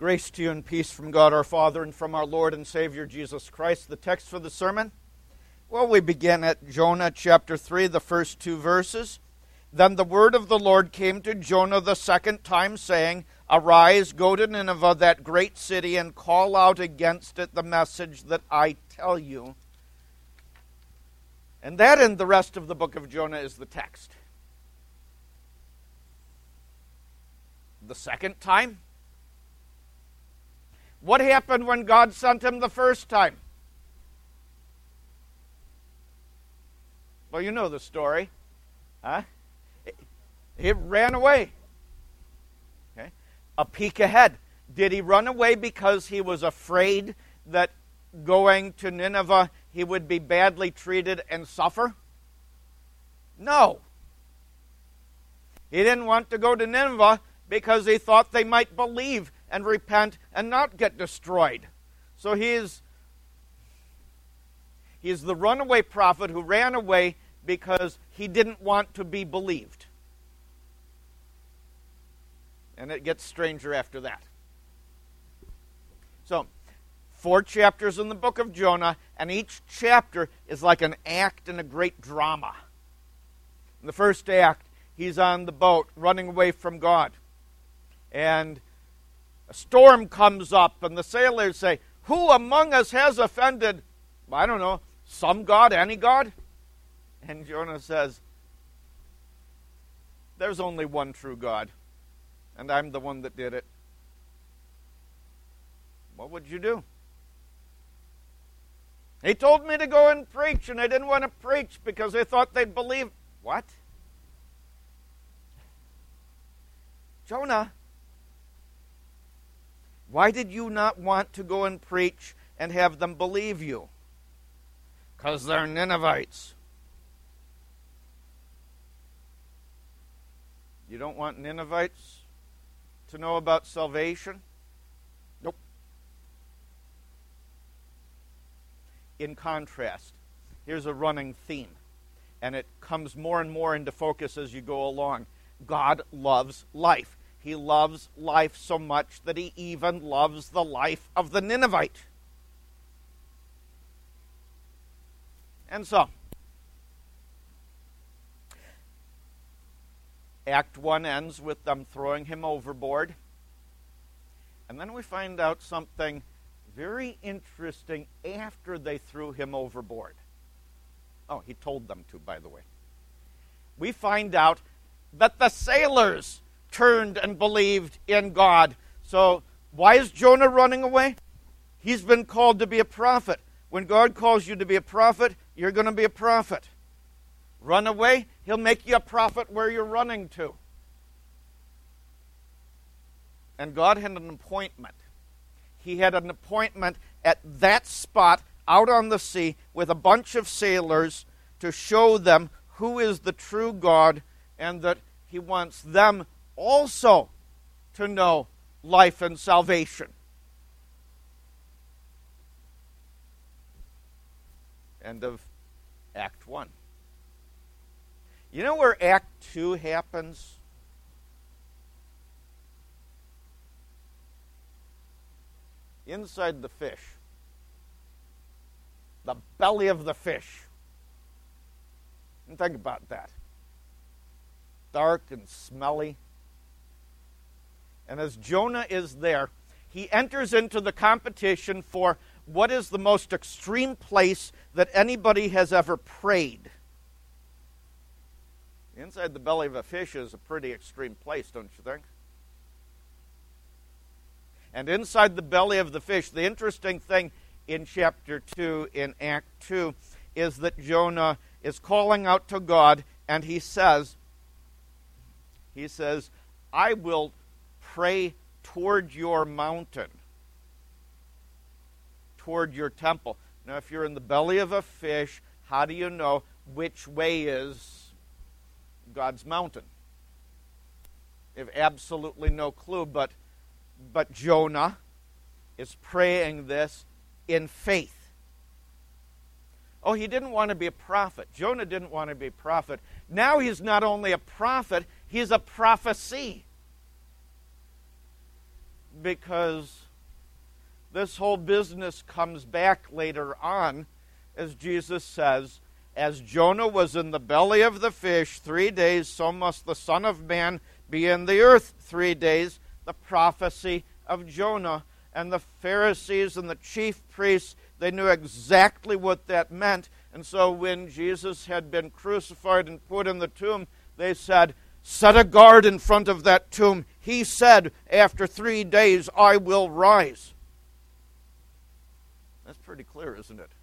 Grace to you and peace from God our Father and from our Lord and Savior Jesus Christ. The text for the sermon? Well, we begin at Jonah chapter 3, the first two verses. Then the word of the Lord came to Jonah the second time, saying, Arise, go to Nineveh, that great city, and call out against it the message that I tell you. And that and the rest of the book of Jonah is the text. The second time? What happened when God sent him the first time? Well, you know the story. He ran away. Okay. A peek ahead. Did he run away because he was afraid that going to Nineveh he would be badly treated and suffer? No. He didn't want to go to Nineveh because he thought they might believe and repent and not get destroyed. So he's the runaway prophet who ran away because he didn't want to be believed. And it gets stranger after that. So, 4 chapters in the book of Jonah, and each chapter is like an act in a great drama. In the first act, he's on the boat running away from God. And a storm comes up, and the sailors say, Who among us has offended, I don't know, some god, any god? And Jonah says, There's only one true God, and I'm the one that did it. What would you do? He told me to go and preach, and I didn't want to preach because I thought they'd believe. What? Jonah, why did you not want to go and preach and have them believe you? Because they're Ninevites. You don't want Ninevites to know about salvation? Nope. In contrast, here's a running theme, and it comes more and more into focus as you go along. God loves life. He loves life so much that he even loves the life of the Ninevite. And so, Act 1 ends with them throwing him overboard. And then we find out something very interesting after they threw him overboard. Oh, he told them to, by the way. We find out that the sailors turned and believed in God. So, why is Jonah running away? He's been called to be a prophet. When God calls you to be a prophet, you're going to be a prophet. Run away, he'll make you a prophet where you're running to. And God had an appointment. He had an appointment at that spot out on the sea with a bunch of sailors to show them who is the true God and that he wants them also to know life and salvation. End of Act 1. You know where Act 2 happens? Inside the fish. The belly of the fish. And think about that. Dark and smelly. And as Jonah is there, he enters into the competition for what is the most extreme place that anybody has ever prayed. Inside the belly of a fish is a pretty extreme place, don't you think? And inside the belly of the fish, the interesting thing in chapter 2, in Act 2, is that Jonah is calling out to God, and he says, I will pray toward your mountain, toward your temple. Now, if you're in the belly of a fish, how do you know which way is God's mountain? You have absolutely no clue, but Jonah is praying this in faith. Oh, he didn't want to be a prophet. Jonah didn't want to be a prophet. Now he's not only a prophet, he's a prophecy. because this whole business comes back later on, as Jesus says, as Jonah was in the belly of the fish 3 days, so must the Son of Man be in the earth 3 days. The prophecy of Jonah. And the Pharisees and the chief priests, they knew exactly what that meant. And so when Jesus had been crucified and put in the tomb, they said, set a guard in front of that tomb. He said, after 3 days I will rise. That's pretty clear, isn't it?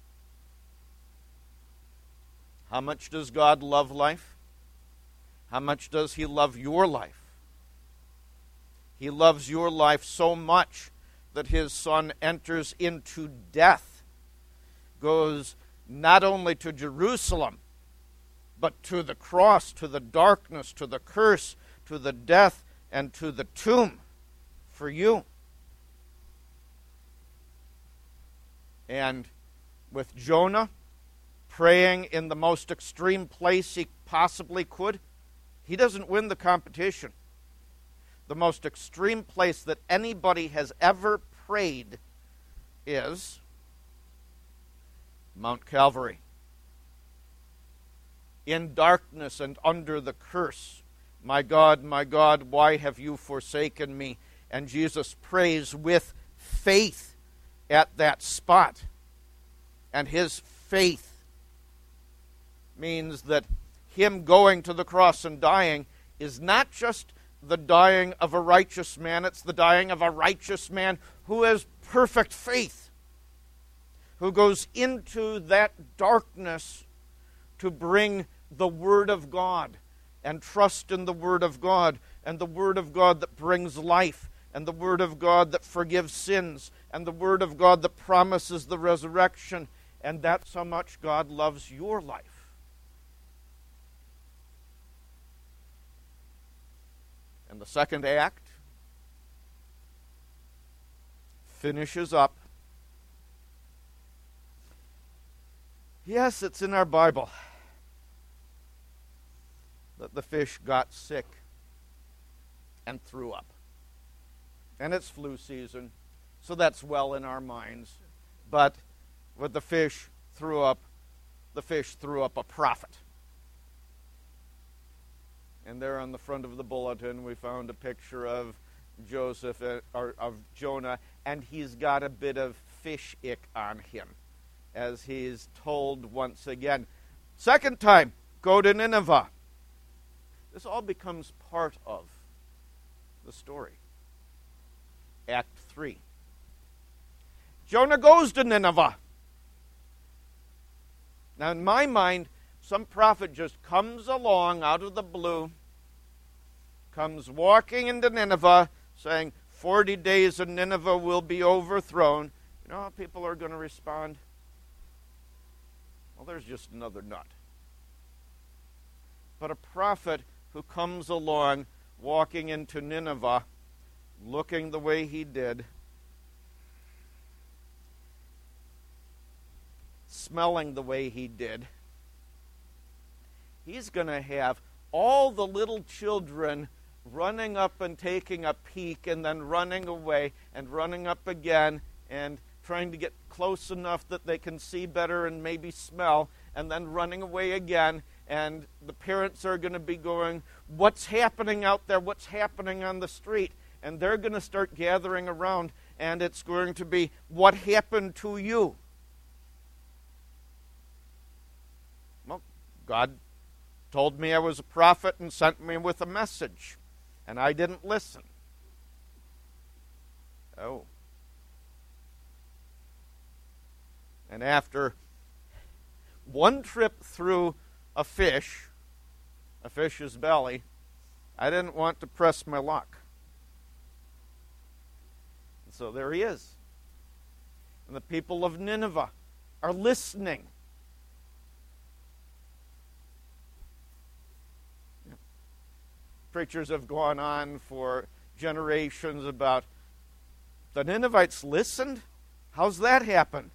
How much does God love life? How much does He love your life? He loves your life so much that His Son enters into death, goes not only to Jerusalem, but to the cross, to the darkness, to the curse, to the death, and to the tomb for you. And with Jonah praying in the most extreme place he possibly could, he doesn't win the competition. The most extreme place that anybody has ever prayed is Mount Calvary. In darkness and under the curse, my God, why have you forsaken me? And Jesus prays with faith at that spot. And his faith means that him going to the cross and dying is not just the dying of a righteous man, it's the dying of a righteous man who has perfect faith, who goes into that darkness to bring the Word of God and trust in the Word of God, and the Word of God that brings life, and the Word of God that forgives sins, and the Word of God that promises the resurrection. And that's how much God loves your life. And the second act finishes up. Yes, it's in our Bible that the fish got sick and threw up. And it's flu season, so that's well in our minds. But when the fish threw up a prophet. And there on the front of the bulletin, we found a picture of Joseph, or of Jonah, and he's got a bit of fish ick on him, as he's told once again, second time, go to Nineveh. This all becomes part of the story. Act 3. Jonah goes to Nineveh. Now, in my mind, some prophet just comes along out of the blue, comes walking into Nineveh, saying, 40 days and Nineveh will be overthrown. You know how people are going to respond? Well, there's just another nut. But a prophet who comes along, walking into Nineveh, looking the way he did, smelling the way he did, he's going to have all the little children running up and taking a peek and then running away and running up again and trying to get close enough that they can see better and maybe smell, and then running away again. And the parents are going to be going, what's happening out there? What's happening on the street? And they're going to start gathering around, and it's going to be, what happened to you? Well, God told me I was a prophet and sent me with a message, and I didn't listen. Oh. And after one trip through a fish's belly, I didn't want to press my luck. And so there he is. And the people of Nineveh are listening. Preachers have gone on for generations about the Ninevites listened? How's that happen?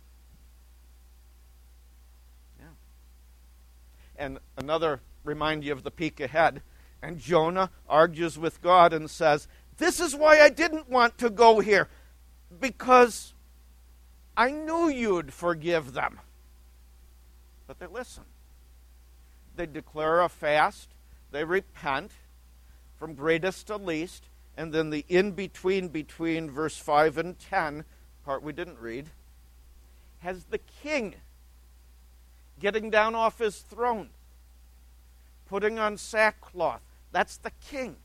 Yeah. And another remind you of the peek ahead. And Jonah argues with God and says, This is why I didn't want to go here, because I knew you'd forgive them. But they listen. They declare a fast. They repent from greatest to least. And then the in-between between verse 5 and 10, part we didn't read, has the king getting down off his throne, putting on sackcloth. That's the king.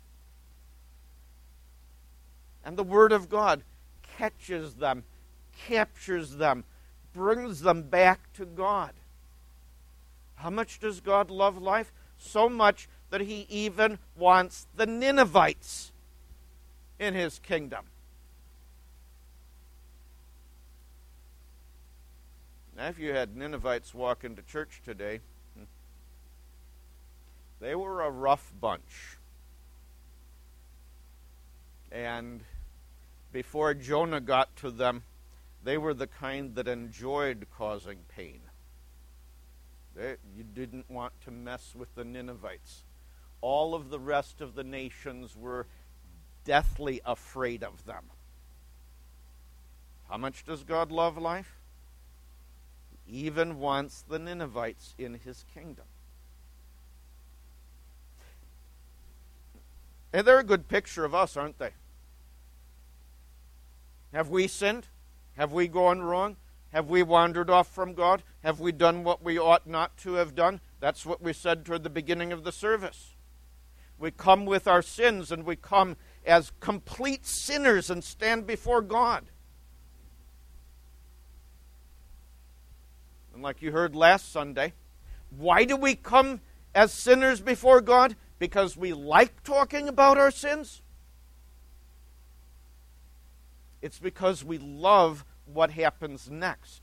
And the Word of God catches them, captures them, brings them back to God. How much does God love life? So much that he even wants the Ninevites in his kingdom. Now, if you had Ninevites walk into church today, they were a rough bunch. And before Jonah got to them, they were the kind that enjoyed causing pain. You didn't want to mess with the Ninevites. All of the rest of the nations were deathly afraid of them. How much does God love life? He even wants the Ninevites in his kingdom. And they're a good picture of us, aren't they? Have we sinned? Have we gone wrong? Have we wandered off from God? Have we done what we ought not to have done? That's what we said toward the beginning of the service. We come with our sins, and we come as complete sinners and stand before God. And like you heard last Sunday, why do we come as sinners before God? Because we like talking about our sins? It's because we love what happens next.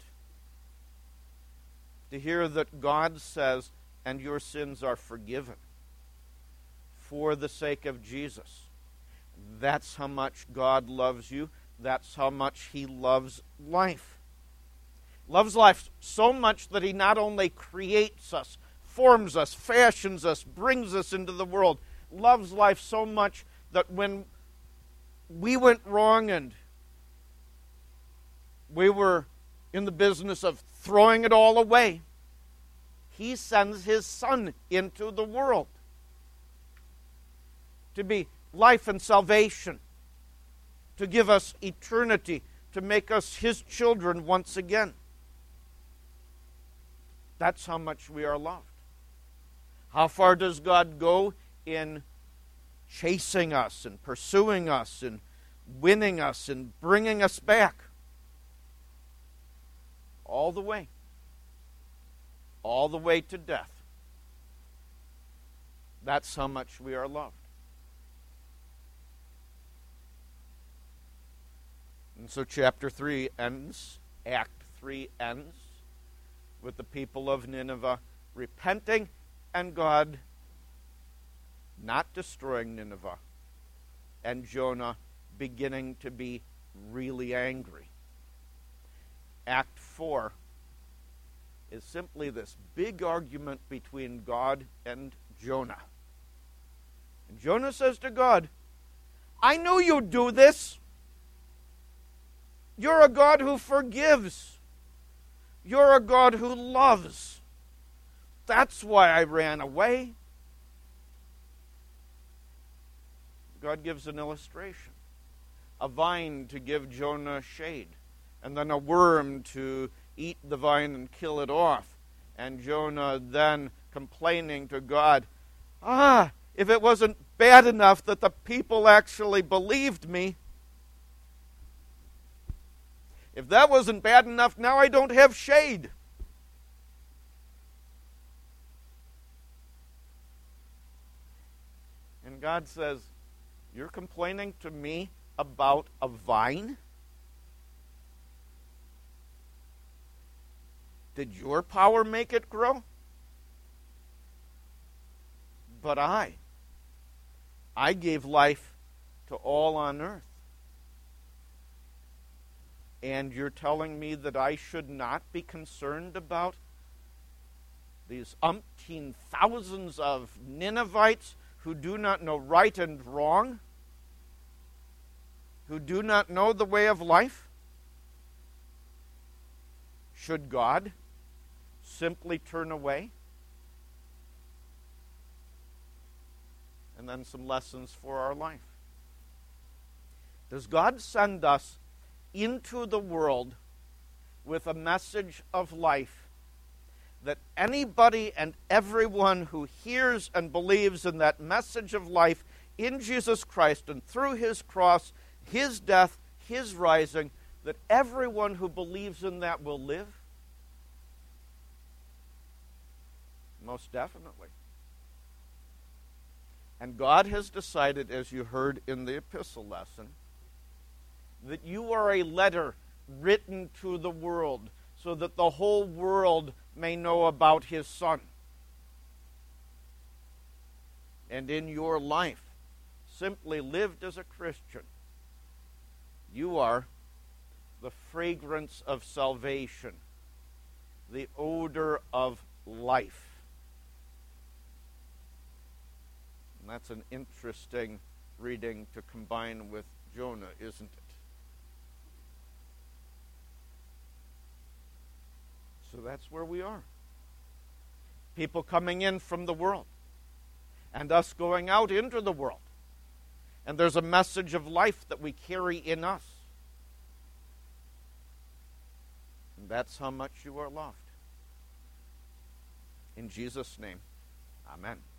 To hear that God says, and your sins are forgiven for the sake of Jesus. That's how much God loves you. That's how much he loves life. Loves life so much that he not only creates us, forms us, fashions us, brings us into the world. Loves life so much that when we went wrong and we were in the business of throwing it all away, he sends his Son into the world to be life and salvation, to give us eternity, to make us his children once again. That's how much we are loved. How far does God go in chasing us and pursuing us and winning us and bringing us back? All the way. All the way to death. That's how much we are loved. And so chapter 3 ends, Act 3 ends, with the people of Nineveh repenting and God not destroying Nineveh, and Jonah beginning to be really angry. Act 4 is simply this big argument between God and Jonah. And Jonah says to God, I knew you'd do this. You're a God who forgives. You're a God who loves. That's why I ran away. God gives an illustration. A vine to give Jonah shade, and then a worm to eat the vine and kill it off. And Jonah then complaining to God, if it wasn't bad enough that the people actually believed me, if that wasn't bad enough, now I don't have shade. And God says, you're complaining to me about a vine? Did your power make it grow? But I gave life to all on earth. And you're telling me that I should not be concerned about these umpteen thousands of Ninevites who do not know right and wrong? who do not know the way of life? Should God simply turn away? And then some lessons for our life. Does God send us into the world with a message of life that anybody and everyone who hears and believes in that message of life in Jesus Christ and through his cross, his death, his rising, that everyone who believes in that will live? Most definitely. And God has decided, as you heard in the epistle lesson, that you are a letter written to the world so that the whole world may know about his Son. And in your life, simply lived as a Christian, you are the fragrance of salvation, the odor of life. And that's an interesting reading to combine with Jonah, isn't it? So that's where we are. People coming in from the world, and us going out into the world. And there's a message of life that we carry in us. And that's how much you are loved. In Jesus' name, amen.